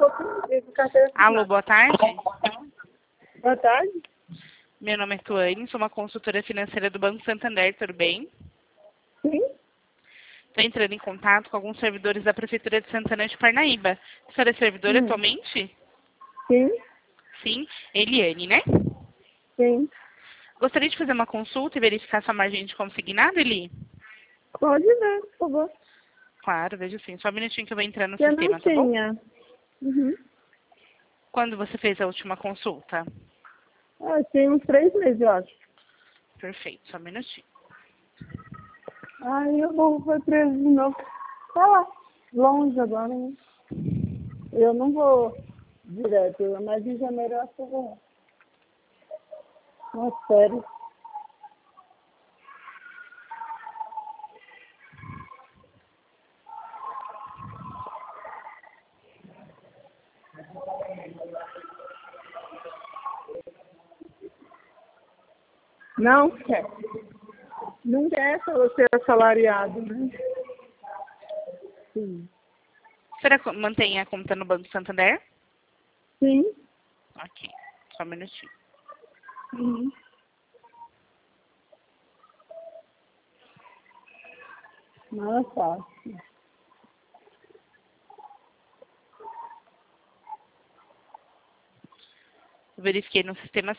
pouquinho de carteira assinada. Alô, boa tarde. Boa tarde. Meu nome é Tuane, sou uma consultora financeira do Banco Santander, tudo bem? Sim? Estou entrando em contato com alguns servidores da Prefeitura de Santana de Parnaíba. A senhora é servidora atualmente? Sim? Sim. Eliane, né? Sim. Gostaria de fazer uma consulta e verificar sua margem de consignado, Eli? Pode ver, por favor. Claro, vejo sim. Só um minutinho que eu vou entrar no Eu sistema, não tá bom? tinha. Uhum. Quando você fez a última consulta? Tem uns 3 meses, eu acho. Perfeito, só um minutinho. Ai, eu foi preso de novo. Tá lá, longe agora, né? Eu não vou direto, mas em janeiro eu acho que eu vou. Nossa, sério. Não quer. Não quer ser assalariado, né? Sim. A senhora mantém a conta no Banco Santander? Sim. Ok, só um minutinho. Uhum. Não é fácil. Eu verifiquei no sistema,